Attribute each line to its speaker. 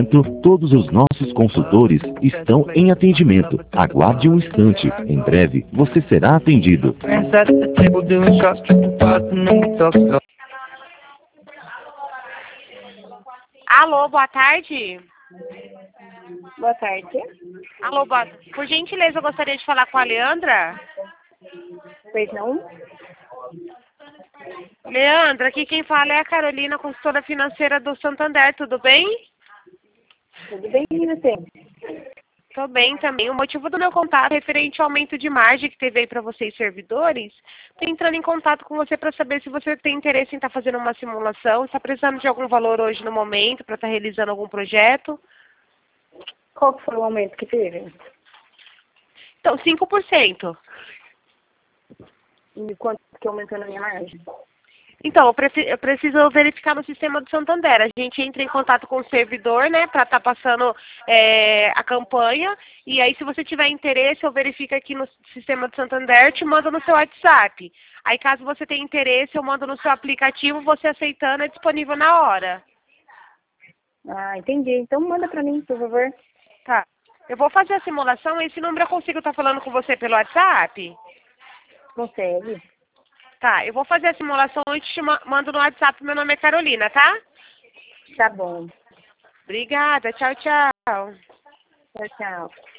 Speaker 1: momento, todos os nossos consultores estão em atendimento. Aguarde um instante. Em breve, você será atendido.
Speaker 2: Alô, boa tarde.
Speaker 3: Boa tarde.
Speaker 2: Alô, por gentileza, eu gostaria de falar com a Leandra.
Speaker 3: Pois não?
Speaker 2: Leandra, aqui quem fala é a Carolina, consultora financeira do Santander, tudo bem?
Speaker 3: Tudo bem, e você?
Speaker 2: Tô bem também. O motivo do meu contato é referente ao aumento de margem que teve aí para vocês servidores. Tô entrando em contato com você para saber se você tem interesse em estar fazendo uma simulação, está precisando de algum valor hoje no momento para estar realizando algum projeto.
Speaker 3: Qual que foi o aumento que teve?
Speaker 2: Então, 5%.
Speaker 3: E quanto que aumentou na minha margem?
Speaker 2: Então, eu preciso verificar no sistema do Santander. A gente entra em contato com o servidor, né, para estar passando a campanha. E aí, se você tiver interesse, eu verifico aqui no sistema do Santander, te mando no seu WhatsApp. Aí, caso você tenha interesse, eu mando no seu aplicativo, você aceitando, é disponível na hora.
Speaker 3: Ah, entendi. Então manda pra mim, por favor.
Speaker 2: Tá. Eu vou fazer a simulação. Esse número eu consigo estar falando com você pelo WhatsApp?
Speaker 3: Consegue?
Speaker 2: Tá, eu vou fazer a simulação e te mando no WhatsApp. Meu nome é Carolina, tá?
Speaker 3: Tá bom.
Speaker 2: Obrigada. Tchau, tchau.
Speaker 3: Tchau, tchau.